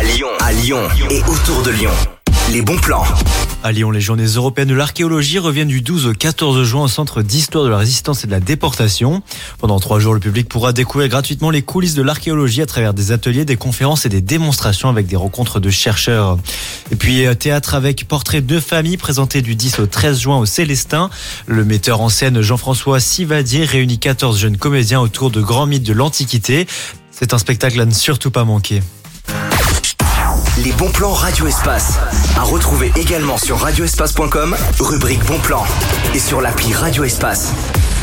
À Lyon et autour de Lyon. Les bons plans. À Lyon, les journées européennes de l'archéologie reviennent du 12 au 14 juin au Centre d'histoire de la résistance et de la déportation. Pendant 3 jours, le public pourra découvrir gratuitement les coulisses de l'archéologie à travers des ateliers, des conférences et des démonstrations avec des rencontres de chercheurs. Et puis, théâtre avec portrait de famille présenté du 10 au 13 juin au Célestin. Le metteur en scène Jean-François Sivadier réunit 14 jeunes comédiens autour de grands mythes de l'Antiquité. C'est un spectacle à ne surtout pas manquer. Les bons plans Radio Espace. À retrouver également sur radioespace.com, rubrique bons plans. Et sur l'appli Radio Espace.